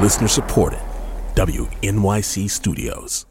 Listener supported. WNYC Studios.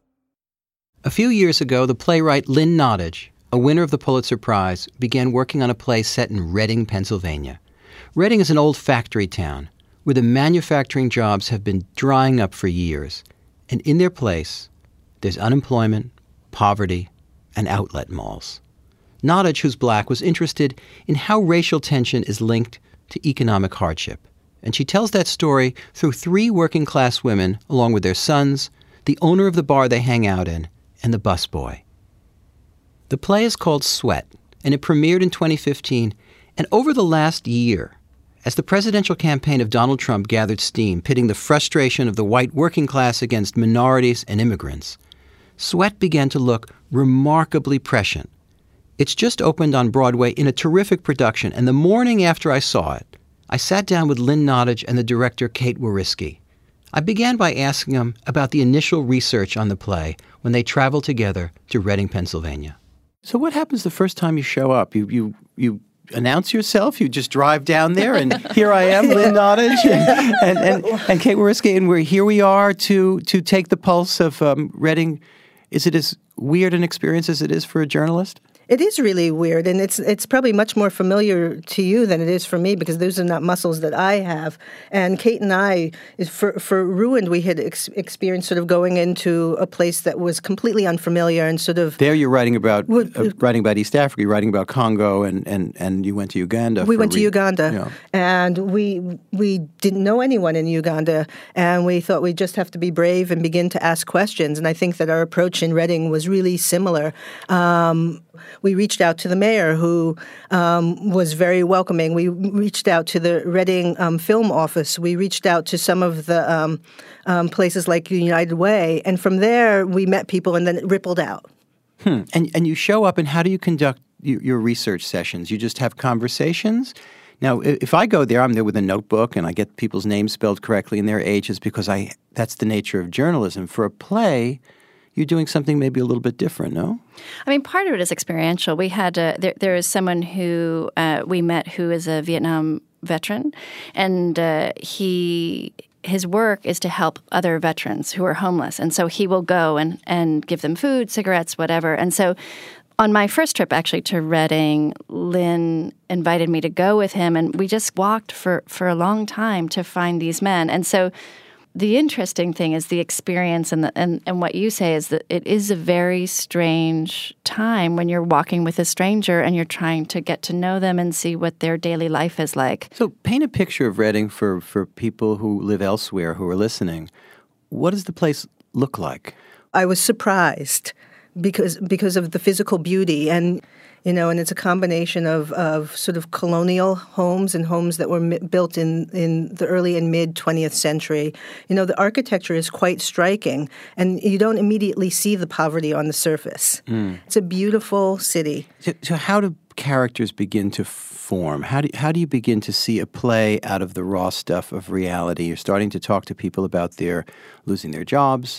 A few years ago, the playwright Lynn Nottage, a winner of the Pulitzer Prize, began working on a play set in Reading, Pennsylvania. Reading is an old factory town where the manufacturing jobs have been drying up for years. And in their place, there's unemployment, poverty, and outlet malls. Nottage, who's black, was interested in how racial tension is linked to economic hardship. And she tells that story through 3 working-class women, along with their sons, the owner of the bar they hang out in, and the busboy. The play is called Sweat, and it premiered in 2015. And over the last year, as the presidential campaign of Donald Trump gathered steam, pitting the frustration of the white working class against minorities and immigrants, Sweat began to look remarkably prescient. It's just opened on Broadway in a terrific production, and the morning after I saw it, I sat down with Lynn Nottage and the director Kate Wariski. I began by asking them about the initial research on the play when they traveled together to Reading, Pennsylvania. So what happens the first time you show up? You announce yourself? You just drive down there and here I am, Lynn Nottage and Kate Wariski, and here we are to take the pulse of Reading. Is it as weird an experience as it is for a journalist? It is really weird, and it's probably much more familiar to you than it is for me because those are not muscles that I have. And Kate and I, for Ruined, we had experienced sort of going into a place that was completely unfamiliar and sort of... There you're writing about East Africa, you're writing about Congo, and you went to Uganda. We went to Uganda, and we didn't know anyone in Uganda, and we thought we'd just have to be brave and begin to ask questions. And I think that our approach in Reading was really similar. We reached out to the mayor, who was very welcoming. We reached out to the Reading Film Office. We reached out to some of the places like United Way. And from there, we met people, and then it rippled out. And you show up, and how do you conduct your research sessions? You just have conversations? Now, if I go there, I'm there with a notebook, and I get people's names spelled correctly and their ages because that's the nature of journalism. For a play, you're doing something maybe a little bit different, no? I mean, part of it is experiential. We had there is someone who we met who is a Vietnam veteran, and his work is to help other veterans who are homeless. And so he will go and give them food, cigarettes, whatever. And so on my first trip actually to Reading, Lynn invited me to go with him, and we just walked for a long time to find these men. And so the interesting thing is the experience, and what you say is that it is a very strange time when you're walking with a stranger and you're trying to get to know them and see what their daily life is like. So paint a picture of Reading for people who live elsewhere who are listening. What does the place look like? I was surprised because of the physical beauty, and it's a combination of sort of colonial homes and homes that were built in the early and mid 20th century. The architecture is quite striking, and you don't immediately see the poverty on the surface. It's a beautiful city. So how do characters begin to form? How do you begin to see a play out of the raw stuff of reality? You're starting to talk to people about their losing their jobs,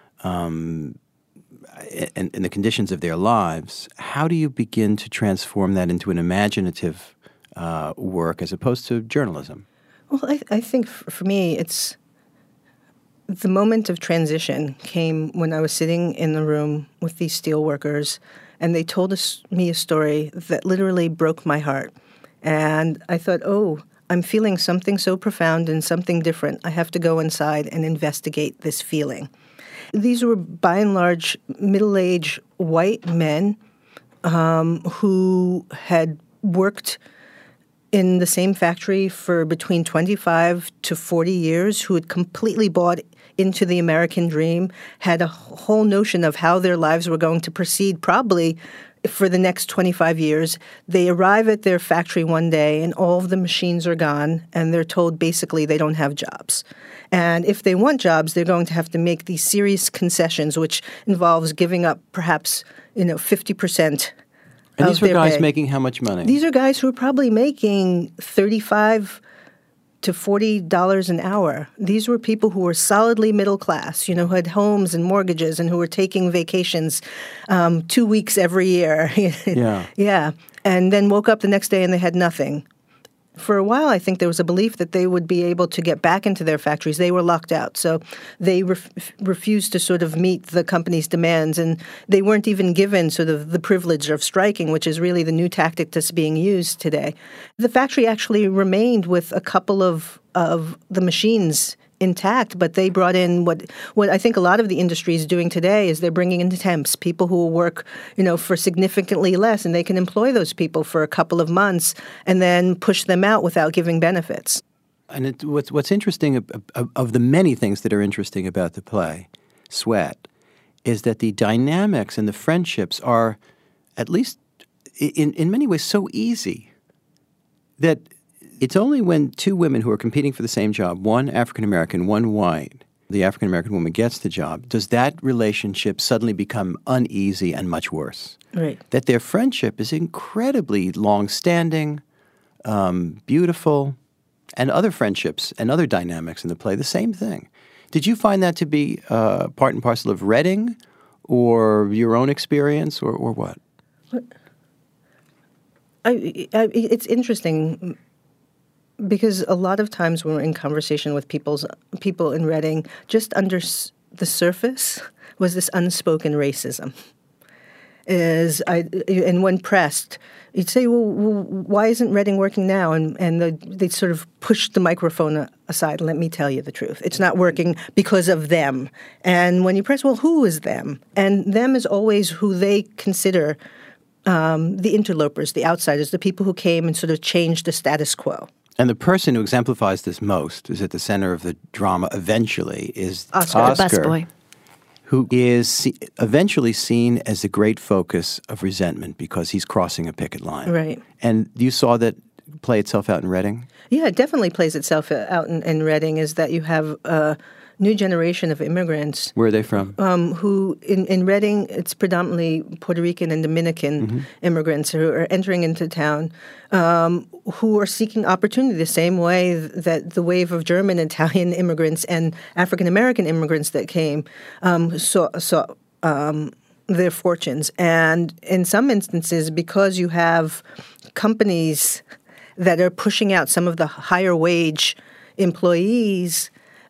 and the conditions of their lives. How do you begin to transform that into an imaginative work as opposed to journalism? Well, I think for me, it's the moment of transition came when I was sitting in the room with these steelworkers, and they told me a story that literally broke my heart. And I thought, I'm feeling something so profound and something different. I have to go inside and investigate this feeling. These were, by and large, middle-aged white men who had worked in the same factory for between 25 to 40 years, who had completely bought into the American dream, had a whole notion of how their lives were going to proceed probably for the next 25 years. They arrive at their factory one day and all of the machines are gone, and they're told basically they don't have jobs. And if they want jobs, they're going to have to make these serious concessions, which involves giving up perhaps 50%. And these were guys making how much money? These are guys who are probably making $35 to $40 an hour. These were people who were solidly middle class, who had homes and mortgages and who were taking vacations 2 weeks every year. Yeah. Yeah. And then woke up the next day and they had nothing. For a while, I think there was a belief that they would be able to get back into their factories. They were locked out, so they refused to sort of meet the company's demands, and they weren't even given sort of the privilege of striking, which is really the new tactic that's being used today. The factory actually remained with a couple of the machines intact, but they brought in what I think a lot of the industry is doing today is they're bringing in temps, people who will work, for significantly less, and they can employ those people for a couple of months and then push them out without giving benefits. And what's interesting of the many things that are interesting about the play, Sweat, is that the dynamics and the friendships are, at least in many ways, so easy that it's only when two women who are competing for the same job, one African-American, one white, the African-American woman gets the job, does that relationship suddenly become uneasy and much worse. Right. That their friendship is incredibly long-standing, beautiful, and other friendships and other dynamics in the play, the same thing. Did you find that to be part and parcel of Reading or your own experience or what? It's interesting because a lot of times when we're in conversation with people in Reading, just under the surface was this unspoken racism. And when pressed, you'd say, well, why isn't Reading working now? And they'd sort of push the microphone aside. Let me tell you the truth. It's not working because of them. And when you press, well, who is them? And them is always who they consider the interlopers, the outsiders, the people who came and sort of changed the status quo. And the person who exemplifies this most, is at the center of the drama eventually, is Oscar, the busboy, who is eventually seen as a great focus of resentment because he's crossing a picket line. Right. And you saw that play itself out in Reading? Yeah, it definitely plays itself out in Reading, is that you have a new generation of immigrants. Where are they from? Who, in Reading, it's predominantly Puerto Rican and Dominican immigrants who are entering into town, who are seeking opportunity the same way that the wave of German, Italian immigrants and African-American immigrants that came saw their fortunes. And in some instances, because you have companies that are pushing out some of the higher wage employees,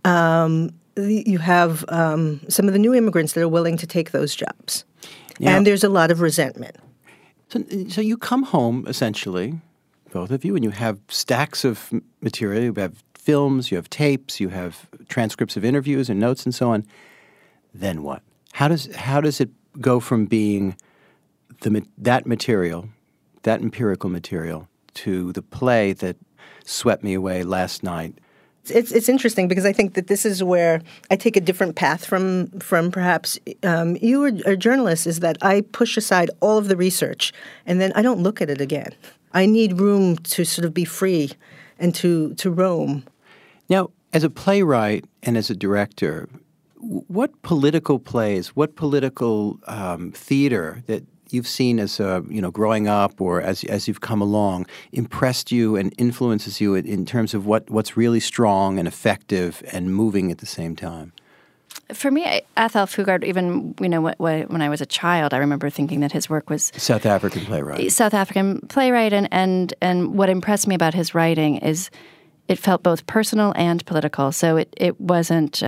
you have some of the new immigrants that are willing to take those jobs. Yeah. And there's a lot of resentment. So you come home, essentially, both of you, and you have stacks of material. You have films, you have tapes, you have transcripts of interviews and notes and so on. Then what? How does it go from being that material, that empirical material, to the play that swept me away last night? It's interesting because I think that this is where I take a different path from perhaps you are journalists, is that I push aside all of the research and then I don't look at it again. I need room to sort of be free and to roam. Now, as a playwright and as a director, what political plays, what political theater that you've seen as growing up or as you've come along impressed you and influences you in terms of what's really strong and effective and moving at the same time? For me, Athol Fugard, even when I was a child, I remember thinking that his work was South African playwright, and what impressed me about his writing is it felt both personal and political. So it wasn't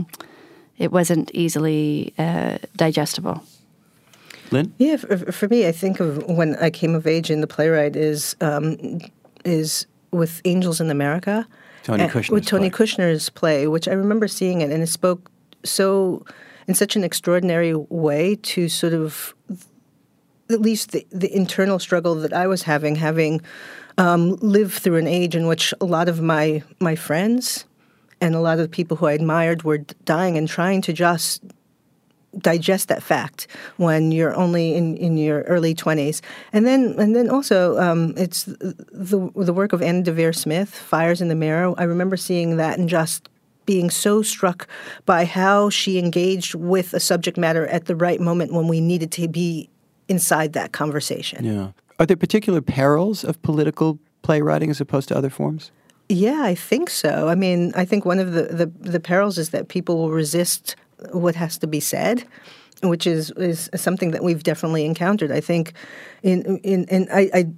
easily digestible. Lynn? Yeah, for me, I think of when I came of age in the playwright is with Angels in America. Tony Kushner's play, which I remember seeing it, and it spoke in such an extraordinary way to sort of at least the internal struggle that I was having lived through an age in which a lot of my friends and a lot of the people who I admired were dying, and trying to just digest that fact when you're only in your early 20s. And then also it's the work of Anna Deavere Smith, Fires in the Mirror. I remember seeing that and just being so struck by how she engaged with a subject matter at the right moment when we needed to be inside that conversation. Yeah. Are there particular perils of political playwriting as opposed to other forms? Yeah, I think so. I mean, I think one of the perils is that people will resist what has to be said, which is something that we've definitely encountered. I think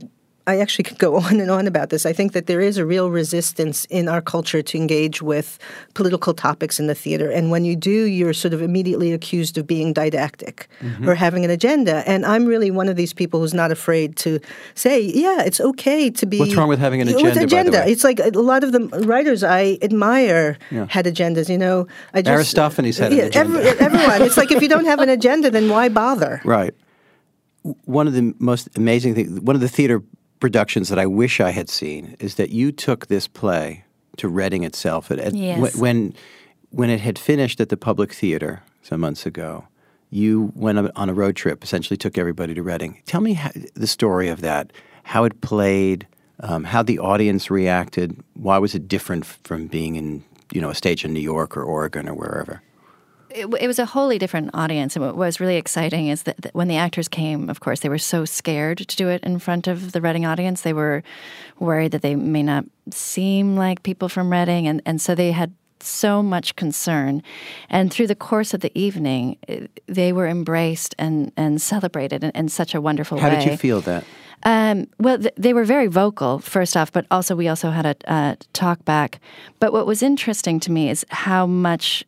I actually could go on and on about this. I think that there is a real resistance in our culture to engage with political topics in the theater. And when you do, you're sort of immediately accused of being didactic or having an agenda. And I'm really one of these people who's not afraid to say, yeah, it's okay to be... What's wrong with having an agenda, With agenda. by the way? It's like a lot of the writers I admire had agendas, Aristophanes had an agenda. Everyone. It's like if you don't have an agenda, then why bother? Right. One of the most amazing things, one of the theater productions that I wish I had seen is that you took this play to Reading itself. Yes. When it had finished at the Public Theater some months ago, you went on a road trip, essentially took everybody to Reading. Tell me the story of that, how it played, how the audience reacted. Why was it different from being in a stage in New York or Oregon or wherever? It was a wholly different audience. And what was really exciting is that when the actors came, of course, they were so scared to do it in front of the Reading audience. They were worried that they may not seem like people from Reading. And so they had so much concern. And through the course of the evening, they were embraced and celebrated in such a wonderful way. How did you feel that? Well, they were very vocal, first off, but also we also had a talk back. But what was interesting to me is how much...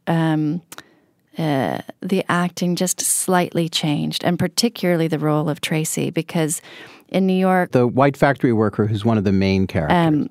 the acting just slightly changed, and particularly the role of Tracy, because in New York... The white factory worker who's one of the main characters.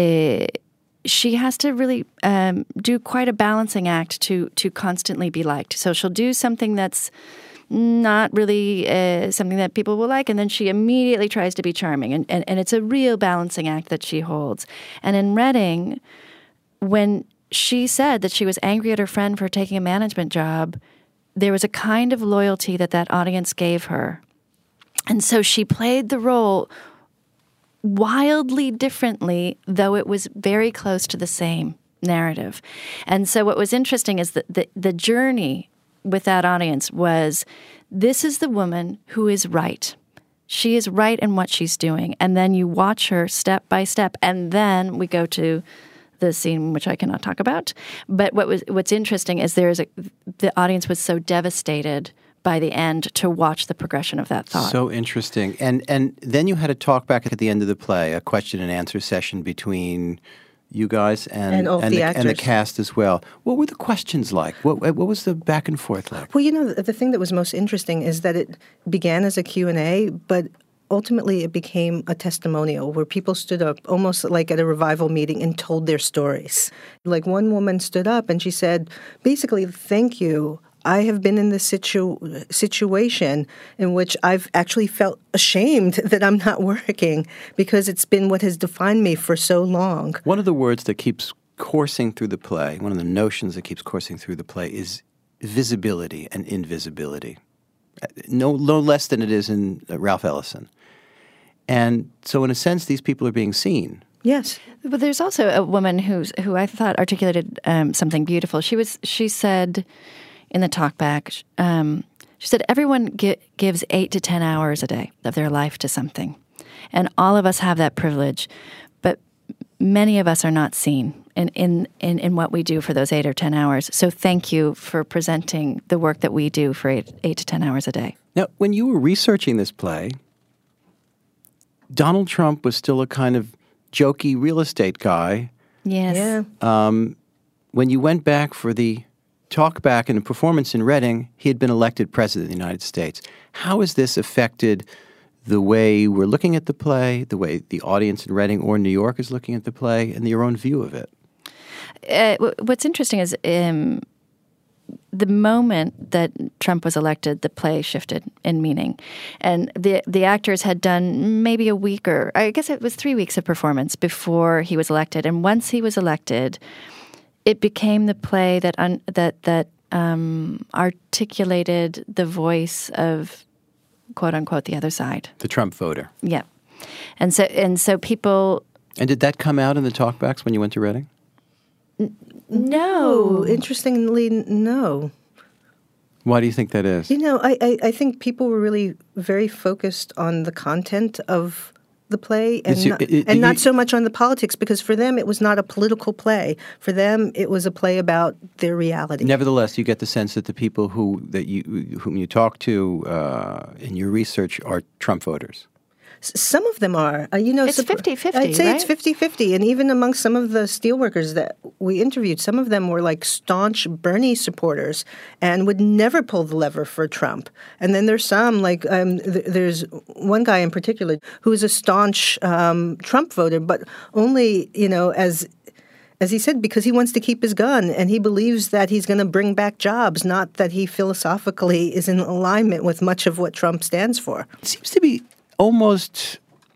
She has to really do quite a balancing act to constantly be liked. So she'll do something that's not really something that people will like, and then she immediately tries to be charming. And it's a real balancing act that she holds. And in Reading, when... she said that she was angry at her friend for taking a management job, there was a kind of loyalty that audience gave her. And so she played the role wildly differently, though it was very close to the same narrative. And so what was interesting is that the journey with that audience was, this is the woman who is right. She is right in what she's doing. And then you watch her step by step, and then we go to the scene, which I cannot talk about. But what's interesting is the audience was so devastated by the end to watch the progression of that thought. So interesting. And then you had a talk back at the end of the play, a question and answer session between you guys and the cast as well. What were the questions like? What was the back and forth like? Well, the thing that was most interesting is that it began as a Q&A, but ultimately, it became a testimonial where people stood up almost like at a revival meeting and told their stories. Like one woman stood up and she said, basically, thank you. I have been in this situation in which I've actually felt ashamed that I'm not working because it's been what has defined me for so long. One of the words that keeps coursing through the play, one of the notions that keeps coursing through the play is visibility and invisibility. No less than it is in Ralph Ellison. And so in a sense, these people are being seen. Yes. But there's also a woman who I thought articulated something beautiful. She said in the talkback, she said, everyone gives 8 to 10 hours a day of their life to something. And all of us have that privilege. But many of us are not seen in what we do for those 8 or 10 hours. So thank you for presenting the work that we do for 8 to 10 hours a day. Now, when you were researching this play, Donald Trump was still a kind of jokey real estate guy. Yes. Yeah. When you went back for the talk back and a performance in Reading, he had been elected president of the United States. How has this affected the way we're looking at the play, the way the audience in Reading or New York is looking at the play, and your own view of it? What's interesting is the moment that Trump was elected, the play shifted in meaning. And the actors had done maybe a week, or I guess it was 3 weeks of performance before he was elected. And once he was elected, it became the play that articulated the voice of, quote unquote, the other side. The Trump voter. Yeah. And so people... And did that come out in the talkbacks when you went to Reading? No. Interestingly, no. Why do you think that is? I think people were really very focused on the content of the play and not so much on the politics, because for them it was not a political play. For them it was a play about their reality. Nevertheless, you get the sense that the people whom you talk to in your research are Trump voters. Some of them are. It's 50-50, I'd say right? it's 50-50. And even among some of the steelworkers that we interviewed, some of them were like staunch Bernie supporters and would never pull the lever for Trump. And then there's some, like there's one guy in particular who is a staunch Trump voter, but only, as he said, because he wants to keep his gun and he believes that he's going to bring back jobs, not that he philosophically is in alignment with much of what Trump stands for. It seems to be almost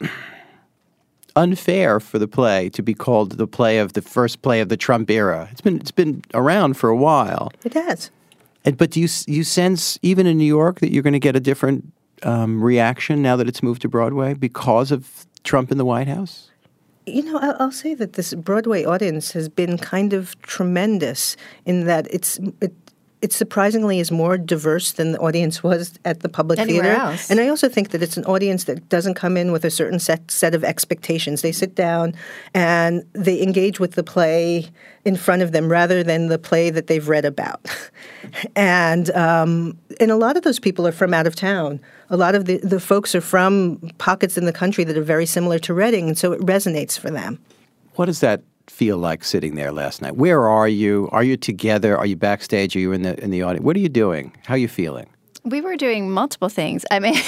unfair for the play to be called the first play of the Trump era. It's been around for a while. It has. But do you sense, even in New York, that you're going to get a different reaction now that it's moved to Broadway because of Trump in the White House? I'll say that this Broadway audience has been kind of tremendous in that it surprisingly is more diverse than the audience was at the Public Anywhere Theater. else. And I also think that it's an audience that doesn't come in with a certain set of expectations. They sit down and they engage with the play in front of them rather than the play that they've read about. And a lot of those people are from out of town. A lot of the folks are from pockets in the country that are very similar to Reading, and so it resonates for them. What does that feel like sitting there last night? Where are you? Are you together? Are you backstage? Are you in the audience? What are you doing? How are you feeling? We were doing multiple things. I mean,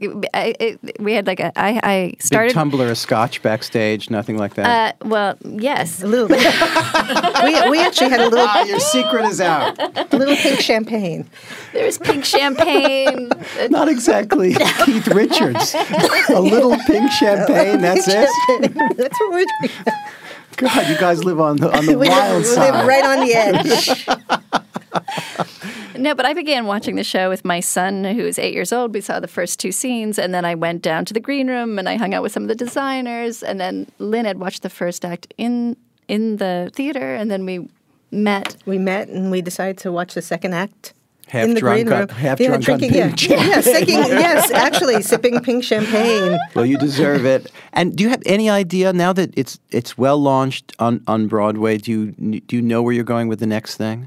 we had I started... Big tumbler of scotch backstage, nothing like that? Well, yes. A little bit. we actually had a little... Your secret is out. A little pink champagne. There was pink champagne. Not exactly Keith Richards. A little pink champagne, that's it? That's what we're doing. God, you guys live on the We wild side. live right on the edge. No, but I began watching the show with my son, who is 8 years old. We saw the first two scenes, and then I went down to the green room, and I hung out with some of the designers, and then Lynn had watched the first act in the theater, and then we met. We met, and we decided to watch the second act. Half in the drunk green on- room. half drunk on drinking, pink champagne. Actually, sipping pink champagne. Well, you deserve it. And do you have any idea now that it's well launched on Broadway? Do you know where you're going with the next thing?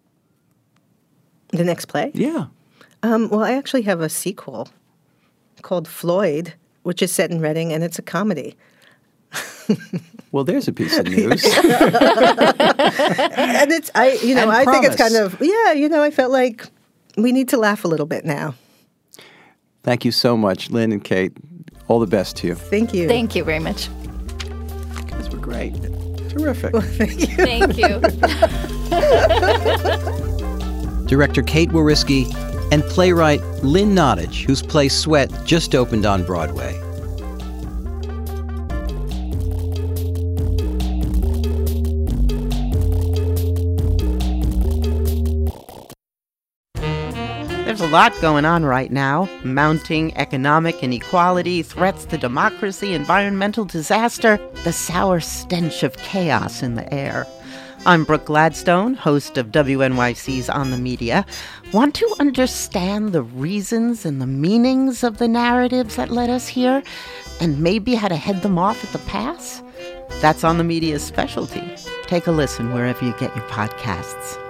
The next play? Yeah. Well, I actually have a sequel called Floyd, which is set in Reading, and it's a comedy. Well, there's a piece of news. And I think it's kind of, I felt like we need to laugh a little bit now. Thank you so much, Lynn and Kate. All the best to you. Thank you. Thank you very much. You guys were great. Terrific. Thank you. Director Kate Wariski and playwright Lynn Nottage, whose play Sweat just opened on Broadway. There's a lot going on right now. Mounting economic inequality, threats to democracy, environmental disaster, the sour stench of chaos in the air. I'm Brooke Gladstone, host of WNYC's On the Media. Want to understand the reasons and the meanings of the narratives that led us here, and maybe how to head them off at the pass? That's On the Media's specialty. Take a listen wherever you get your podcasts.